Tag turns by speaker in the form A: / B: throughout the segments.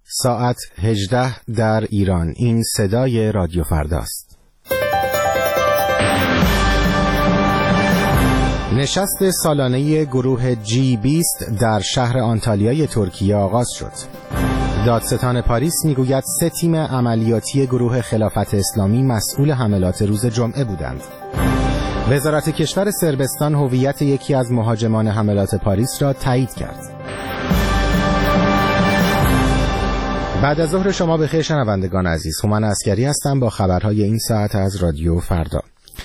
A: ساعت 18 در ایران. این صدای رادیو فرداست. نشست سالانه گروه G20 در شهر آنتالیای ترکیه آغاز شد. دادستان پاریس میگوید 3 تیم عملیاتی گروه خلافت اسلامی مسئول حملات روز جمعه بودند. وزارت کشور صربستان هویت یکی از مهاجمان حملات پاریس را تایید کرد. بعد از ظهر شما بخیر شنوندگان عزیز. هومن عسکری هستم با خبرهای این ساعت از رادیو فردا.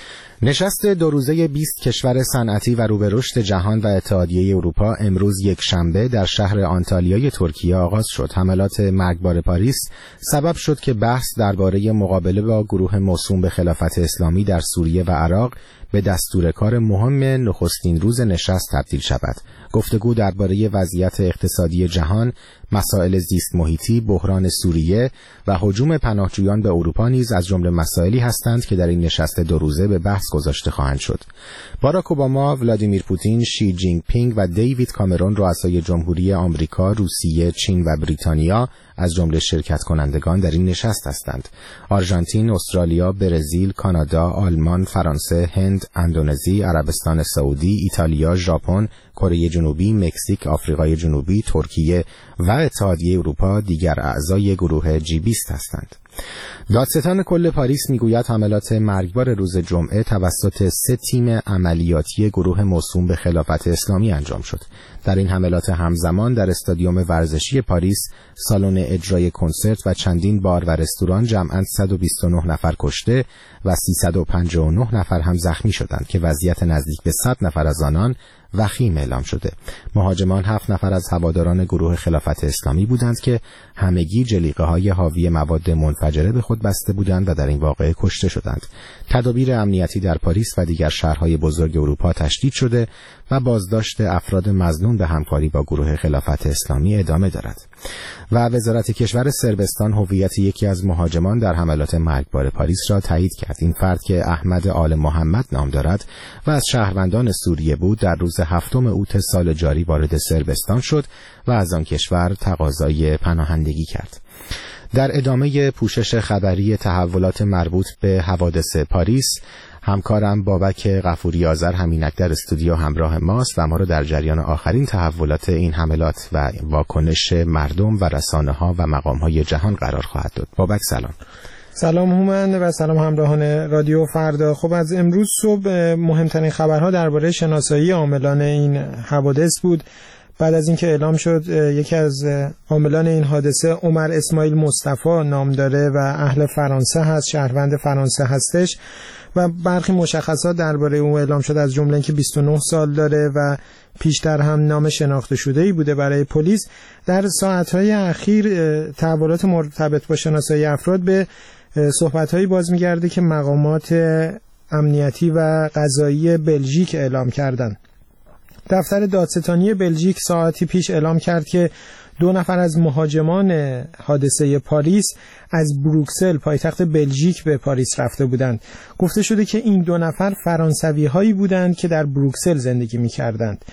A: نشست 2 روزه 20 کشور صنعتی و رو به رشد جهان و اتحادیه اروپا امروز یک شنبه در شهر آنتالیای ترکیه آغاز شد. حملات مرگبار پاریس سبب شد که بحث درباره مقابله با گروه موسوم به خلافت اسلامی در سوریه و عراق به دستور کار مهم نخستین روز نشست تبدیل شود. گفتگو درباره وضعیت اقتصادی جهان، مسائل زیست محیطی، بحران سوریه و هجوم پناهجویان به اروپا نیز از جمله مسائلی هستند که در این نشست 2 روزه به بحث گذاشته خواهند شد. باراک اوباما، ولادیمیر پوتین، شی جینگ پینگ و دیوید کامرون رؤسای جمهوری آمریکا، روسیه، چین و بریتانیا از جمله شرکت کنندگان در این نشست هستند. آرژانتین، استرالیا، برزیل، کانادا، آلمان، فرانسه، هند، اندونزی، عربستان سعودی، ایتالیا، ژاپن، کره جنوبی، مکزیک، آفریقای جنوبی، ترکیه و اتحادیه اروپا دیگر اعضای گروه G20 هستند. دادستان کل پاریس میگوید حملات مرگبار روز جمعه توسط 3 تیم عملیاتی گروه موسوم به خلافت اسلامی انجام شد. در این حملات همزمان در استادیوم ورزشی پاریس، سالن اجرای کنسرت و چندین بار و رستوران جمعاً 129 نفر کشته و 359 نفر هم زخمی شدند که وضعیت نزدیک به 100 نفر از آنان وخیم اعلام شده. مهاجمان 7 نفر از هواداران گروه خلافت اسلامی بودند که همگی جلیقه‌های حاوی مواد منفجره به خود بسته بودند و در این واقعه کشته شدند. تدابیر امنیتی در پاریس و دیگر شهرهای بزرگ اروپا تشدید شده و بازداشت افراد مظنون به همکاری با گروه خلافت اسلامی ادامه دارد. و وزارت کشور صربستان هویت یکی از مهاجمان در حملات مرگبار پاریس را تایید کرد. این فرد که احمد آل محمد نام دارد و از شهروندان سوریه بود، در روز 7 اوت سال جاری وارد صربستان شد و از آن کشور تقاضای پناهندگی کرد. در ادامه پوشش خبری تحولات مربوط به حوادث پاریس، همکارم بابک غفوری آذر همینک در استودیو همراه ماست و ما رو در جریان آخرین تحولات این حملات و واکنش مردم و رسانه‌ها و مقام‌های جهان قرار خواهد داد. بابک سلام.
B: سلام هومن و سلام همراهان رادیو فردا. خب از امروز صبح مهمترین خبرها درباره شناسایی عاملان این حوادث بود. بعد از اینکه اعلام شد یکی از عاملان این حادثه عمر اسماعیل مصطفی نام داره و اهل فرانسه هست، شهروند فرانسه هستش و برخی مشخصات درباره او اعلام شد، از جمله اینکه 29 سال داره و پیشتر هم نام شناخته شده‌ای بوده برای پلیس. در ساعت‌های اخیر تحولات مرتبط با شناسایی افراد به صحبت‌هایی باز می‌گرده که مقامات امنیتی و قضایی بلژیک اعلام کردند. دفتر دادستانی بلژیک ساعتی پیش اعلام کرد که 2 نفر از مهاجمان حادثه پاریس از بروکسل پایتخت بلژیک به پاریس رفته بودند. گفته شده که این 2 نفر فرانسوی هایی بودند که در بروکسل زندگی می کردند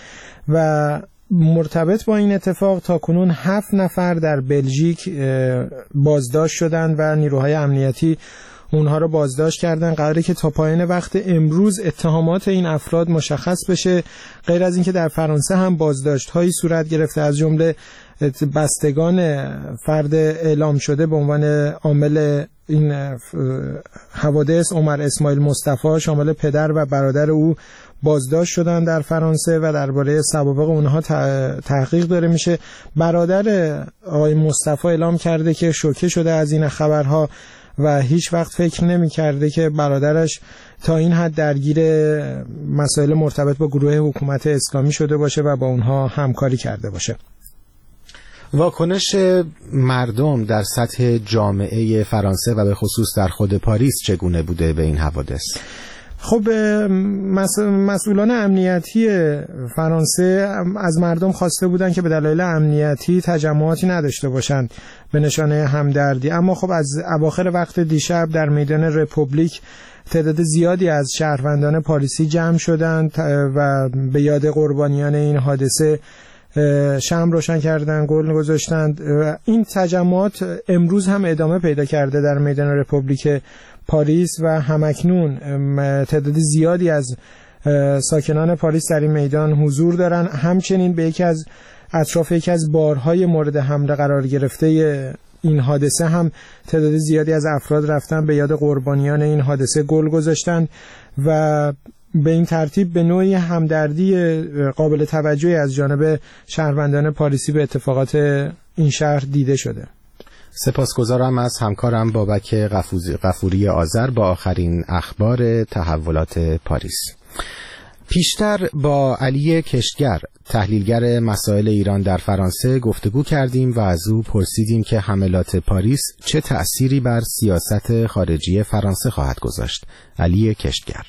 B: و مرتبط با این اتفاق تاکنون 7 نفر در بلژیک بازداشت شدند و نیروهای امنیتی اونها رو بازداشت کردن. قراره که تا پایان وقت امروز اتهامات این افراد مشخص بشه. غیر از اینکه در فرانسه هم بازداشت هایی صورت گرفته، از جمله بستگان فرد اعلام شده به عنوان عامل این حوادث عمر اسماعیل مصطفی شامل پدر و برادر او بازداشت شدن در فرانسه و درباره سوابق اونها تحقیق داره میشه. برادر آقای مصطفی اعلام کرده که شوکه شده از این خبرها و هیچ وقت فکر نمی کرده که برادرش تا این حد درگیر مسائل مرتبط با گروه حکومت اسلامی شده باشه و با اونها همکاری کرده باشه.
A: واکنش مردم در سطح جامعه فرانسه و به خصوص در خود پاریس چگونه بوده به این حوادث؟
B: خب مسئولان امنیتی فرانسه از مردم خواسته بودند که به دلایل امنیتی تجمعاتی نداشته باشند به نشانه همدردی، اما خب از اواخر وقت دیشب در میدان رپوبلیک تعداد زیادی از شهروندان پاریسی جمع شدند و به یاد قربانیان این حادثه شمع روشن کردن، گل گذاشتند. این تجمعات امروز هم ادامه پیدا کرده در میدان رپوبلیک پاریس و همکنون تعداد زیادی از ساکنان پاریس در این میدان حضور دارن. همچنین به یکی از اطراف یکی از بارهای مورد حمله قرار گرفته این حادثه هم تعداد زیادی از افراد رفتن به یاد قربانیان این حادثه گل گذاشتن و به این ترتیب به نوعی همدردی قابل توجهی از جانب شهروندان پاریسی به اتفاقات این شهر دیده شده.
A: سپاسگزارم از همکارم بابک غفوری آذر با آخرین اخبار تحولات پاریس. پیشتر با علی کشتگر، تحلیلگر مسائل ایران در فرانسه گفتگو کردیم و از او پرسیدیم که حملات پاریس چه تأثیری بر سیاست خارجی فرانسه خواهد گذاشت. علی کشتگر: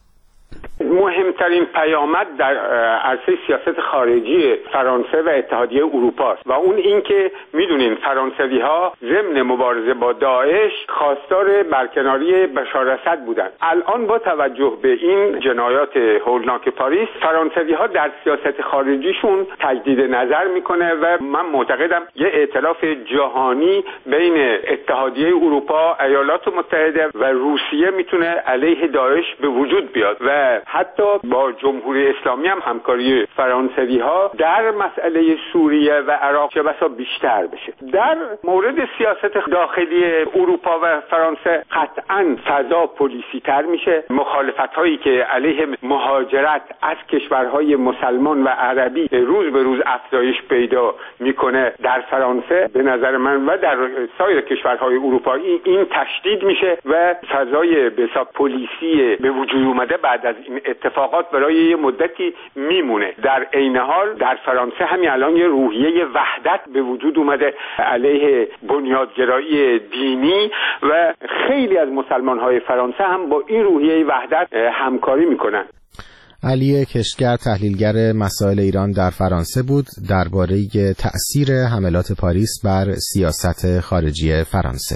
C: مهمترین پیامد در عرصه سیاست خارجی فرانسه و اتحادیه اروپا است و اون این که میدونین فرانسوی‌ها ضمن مبارزه با داعش خواستار برکناری بشار اسد بودن. الان با توجه به این جنایات هولناک پاریس، فرانسوی‌ها در سیاست خارجیشون تجدید نظر میکنه و من معتقدم یه ائتلاف جهانی بین اتحادیه اروپا، ایالات متحده و روسیه میتونه علیه داعش به وجود بیاد و حتی با جمهوری اسلامی هم همکاری فرانسوی‌ها در مسئله سوریه و عراق چه بسا بیشتر بشه. در مورد سیاست داخلی اروپا و فرانسه قطعاً فضا پلیسی تر میشه. مخالفت‌هایی که علیه مهاجرت از کشورهای مسلمان و عربی روز به روز افزایش پیدا میکنه در فرانسه، به نظر من و در سایر کشورهای اروپایی این تشدید میشه و فضای بسا پلیسی به وجود اومده بعد از این اتفاقات برای یه مدتی میمونه. در عین حال در فرانسه همین الان یه روحیه وحدت به وجود اومده علیه بنیادگرایی دینی و خیلی از مسلمان‌های فرانسه هم با این روحیه وحدت همکاری میکنن.
A: علی کشتگر، تحلیلگر مسائل ایران در فرانسه بود، درباره تأثیر حملات پاریس بر سیاست خارجی فرانسه.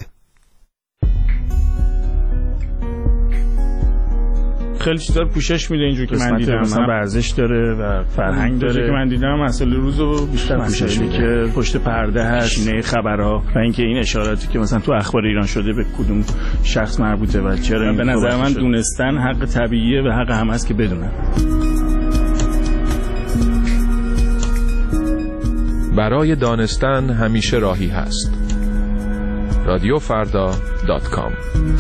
D: خیلی چیزا رو پوشش میده اینجوری که من دیدم، مثلا ورزش داره و فرهنگ داره که من دیدم، مسائل روزو بیشتر پوشش میده که پشت پرده هست، شینه خبرها و اینکه این اشاراتی که مثلا تو اخبار ایران شده به کدوم شخص مربوطه و چرا. به نظر من دونستن حق طبیعیه و حق همه است که بدونن.
E: برای دانستن همیشه راهی هست. radiofarda.com.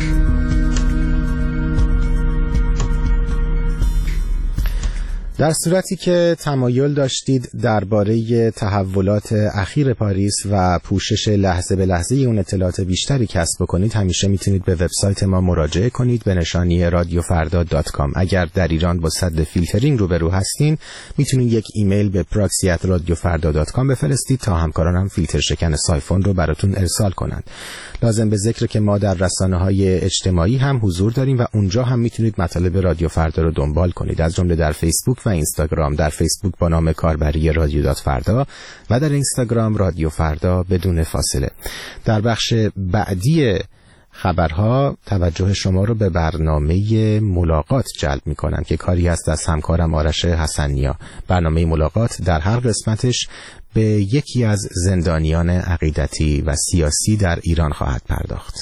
A: در صورتی که تمایل داشتید درباره تحولات اخیر پاریس و پوشش لحظه به لحظه اون اطلاعات بیشتری کسب بکنید، همیشه میتونید به وبسایت ما مراجعه کنید به نشانی radiofarda.com. اگر در ایران با صد فیلترینگ روبرو هستین، میتونید یک ایمیل به proxy@radiofarda.com بفرستید تا همکارانم فیلتر شکن سایفون رو براتون ارسال کنند. لازم به ذکر که ما در رسانه‌های اجتماعی هم حضور داریم و اونجا هم میتونید مطالب رادیو فردا رو دنبال کنید، از جمله در فیسبوک و اینستاگرام. در فیسبوک با نام کاربری رادیو فردا و در اینستاگرام رادیو فردا بدون فاصله. در بخش بعدی خبرها توجه شما رو به برنامه ملاقات جلب می‌کنم که کاری است از همکارم آرش حسنیا. برنامه ملاقات در هر قسمتش به یکی از زندانیان عقیدتی و سیاسی در ایران خواهد پرداخت.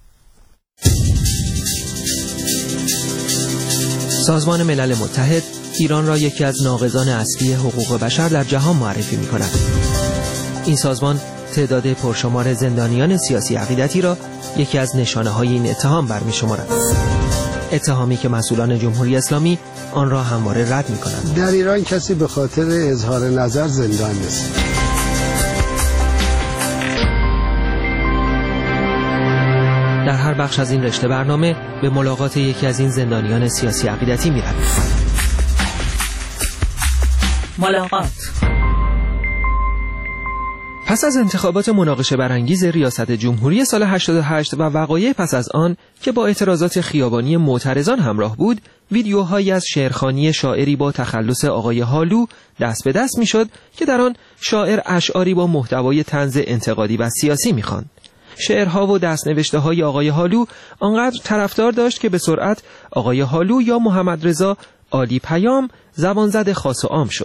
F: سازمان ملل متحد ایران را یکی از ناقضان اصلی حقوق بشر در جهان معرفی می‌کند. این سازمان تعداد پرشمار زندانیان سیاسی عقیدتی را یکی از نشانه‌های این اتهام برمی‌شمارد. اتهامی که مسئولان جمهوری اسلامی آن را همواره رد می‌کنند.
G: در ایران کسی به خاطر اظهار نظر زندان نیست.
F: در هر بخش از این رشته برنامه به ملاقات یکی از این زندانیان سیاسی عقیدتی می‌رویم.
H: ملاقات.
F: پس از انتخابات مناقشه برانگیز ریاست جمهوری سال 88 و وقایع پس از آن که با اعتراضات خیابانی معترضان همراه بود، ویدیوهایی از شعرخوانی شاعری با تخلص آقای هالو دست به دست میشد که در آن شاعر اشعاری با محتوای طنز انتقادی و سیاسی میخواند. شعرها و دستنوشته‌های آقای هالو آنقدر طرفدار داشت که به سرعت آقای هالو یا محمد رضا عالی پیام زبانزد خاص و عام شد.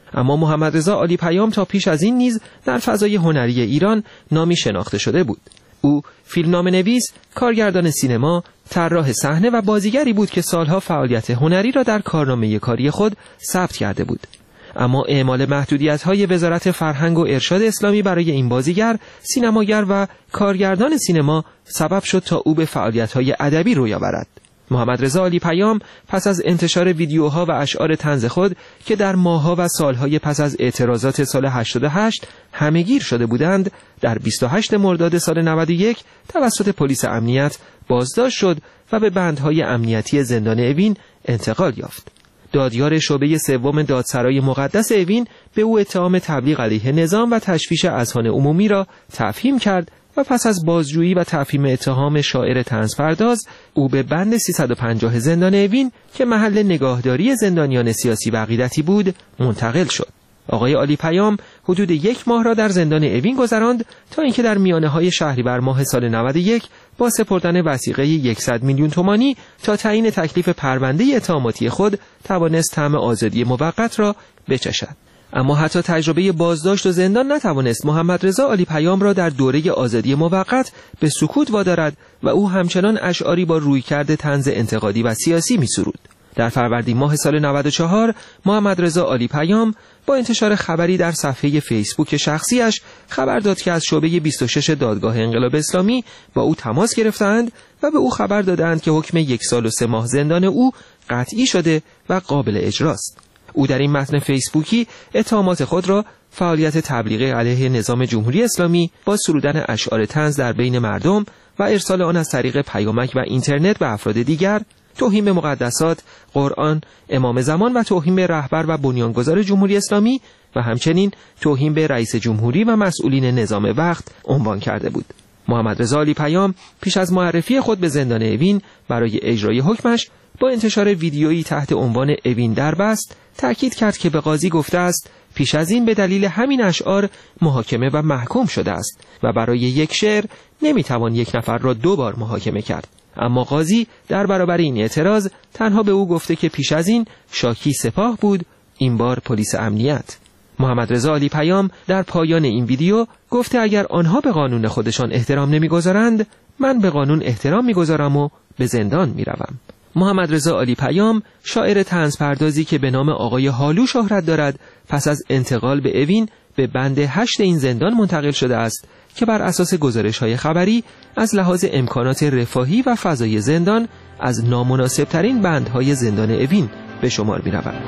F: اما محمد رضا عالی پیام تا پیش از این نیز در فضای هنری ایران نامی شناخته شده بود. او فیلمنامه‌نویس، کارگردان سینما، طراح صحنه و بازیگری بود که سالها فعالیت هنری را در کارنامه کاری خود ثبت کرده بود. اما اعمال محدودیت‌های وزارت فرهنگ و ارشاد اسلامی برای این بازیگر، سینماگر و کارگردان سینما سبب شد تا او به فعالیت‌های ادبی روی آورد. محمد رضا عالی پیام پس از انتشار ویدیوها و اشعار طنز خود که در ماه‌ها و سالهای پس از اعتراضات سال 88 همه‌گیر شده بودند، در 28 مرداد سال 91 توسط پلیس امنیت بازداشت شد و به بندهای امنیتی زندان اوین انتقال یافت. دادیار شعبه سوم دادسرای مقدس اوین به او اتهام تبلیغ علیه نظام و تشویش اذهان عمومی را تفهیم کرد و پس از بازجویی و تفهیم اتهام شاعر طنزپرداز، او به بند 350 زندان اوین که محل نگاهداری زندانیان سیاسی و عقیدتی بود منتقل شد. آقای عالی پیام حدود 1 ماه را در زندان اوین گذراند تا اینکه در میانه‌های شهریور ماه سال 91 با سپردن وثیقه 100 میلیون تومانی تا تعیین تکلیف پرونده اتهاماتی خود توانست طعم آزادی موقت را بچشد. اما حتی تجربه بازداشت و زندان نتوانست محمد رضا عالی پیام را در دوره آزادی موقت به سکوت وادارد و او همچنان اشعاری با رویکرد طنز انتقادی و سیاسی می‌سرود. در فروردین ماه سال 94 محمد رضا عالی پیام با انتشار خبری در صفحه فیسبوک شخصیش خبر داد که از شعبه 26 دادگاه انقلاب اسلامی با او تماس گرفتند و به او خبر دادند که حکم 1 سال و 3 ماه زندان او قطعی شده و قابل اجراست. او در این متن فیسبوکی اتهامات خود را فعالیت تبلیغی علیه نظام جمهوری اسلامی با سرودن اشعار طنز در بین مردم و ارسال آن از طریق پیامک و اینترنت به افراد دیگر، توهین به مقدسات، قرآن، امام زمان و توهین به رهبر و بنیانگذار جمهوری اسلامی و همچنین توهین به رئیس جمهوری و مسئولین نظام وقت عنوان کرده بود. محمد رضا عالی پیام پیش از معرفی خود به زندان اوین برای اجرای حکمش با انتشار ویدیویی تحت عنوان اوین دربست تأکید کرد که به قاضی گفته است پیش از این به دلیل همین اشعار محاکمه و محکوم شده است و برای یک شعر نمیتوان 1 نفر را 2 بار محاکمه کرد. اما قاضی در برابر این اعتراض تنها به او گفته که پیش از این شاکی سپاه بود، این بار پلیس امنیت. محمد رضا عالی پیام در پایان این ویدیو گفته اگر آنها به قانون خودشان احترام نمیگذارند، من به قانون احترام میگذارم و به زندان میروم. محمد رضا عالی پیام شاعر طنزپردازی که به نام آقای هالو شهرت دارد، پس از انتقال به اوین به بند 8 این زندان منتقل شده است که بر اساس گزارش‌های خبری از لحاظ امکانات رفاهی و فضای زندان از نامناسب‌ترین بندهای زندان اوین به شمار می‌رود.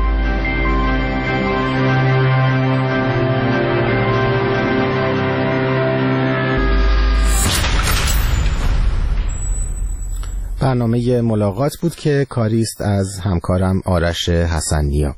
A: برنامه ملاقات بود که کاری است از همکارم آرش حسن‌نیا.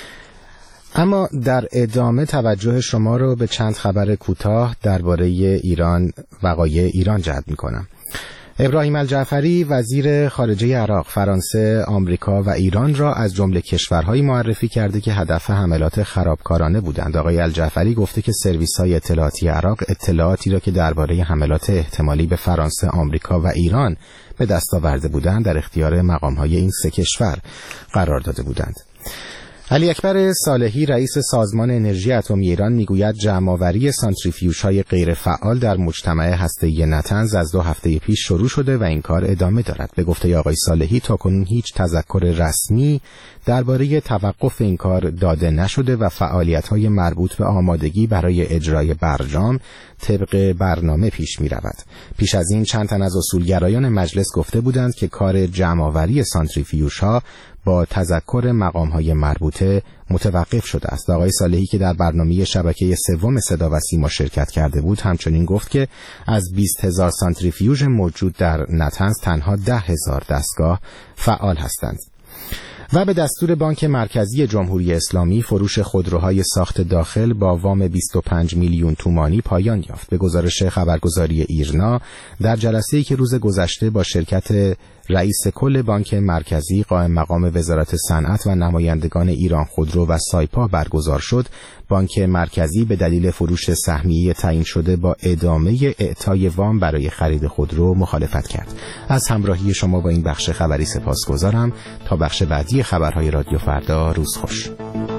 A: اما در ادامه توجه شما رو به چند خبر کوتاه درباره ایران، وقایع ایران جلب می‌کنم. ابراهیم الجعفری وزیر خارجه عراق، فرانسه، آمریکا و ایران را از جمله کشورهایی معرفی کرده که هدف حملات خرابکارانه بودند. آقای الجعفری گفته که سرویس‌های اطلاعاتی عراق اطلاعاتی را که درباره حملات احتمالی به فرانسه، آمریکا و ایران به دست آورده بودند در اختیار مقام‌های این 3 کشور قرار داده بودند. علی اکبر صالحی رئیس سازمان انرژی اتمی ایران میگوید جمع‌آوری سانتریفیوژهای غیر فعال در مجتمع هسته‌ای نطنز از 2 هفته پیش شروع شده و این کار ادامه دارد. به گفته آقای صالحی تاکنون هیچ تذکر رسمی درباره توقف این کار داده نشده و فعالیت‌های مربوط به آمادگی برای اجرای برجام طبق برنامه پیش می‌رود. پیش از این چند تن از اصولگرایان مجلس گفته بودند که کار جمع‌آوری سانتریفیوژها با تذکر مقام‌های مربوطه متوقف شده است. آقای صالحی که در برنامه شبکه 3 صدا و سیما شرکت کرده بود همچنین گفت که از 20,000 سانتریفیوژ موجود در نطنز تنها 10,000 دستگاه فعال هستند. و به دستور بانک مرکزی جمهوری اسلامی فروش خودروهای ساخت داخل با وام 25 میلیون تومانی پایان یافت. به گزارش خبرگزاری ایرنا در جلسه‌ای که روز گذشته با شرکت رئیس کل بانک مرکزی، قائم مقام وزارت صنعت و نمایندگان ایران خودرو و سایپا برگزار شد، بانک مرکزی به دلیل فروش سهمیه تعیین شده با ادامه اعطای وام برای خرید خودرو مخالفت کرد. از همراهی شما با این بخش خبری سپاسگزارم. تا بخش بعدی خبرهای رادیو فردا، روز خوش.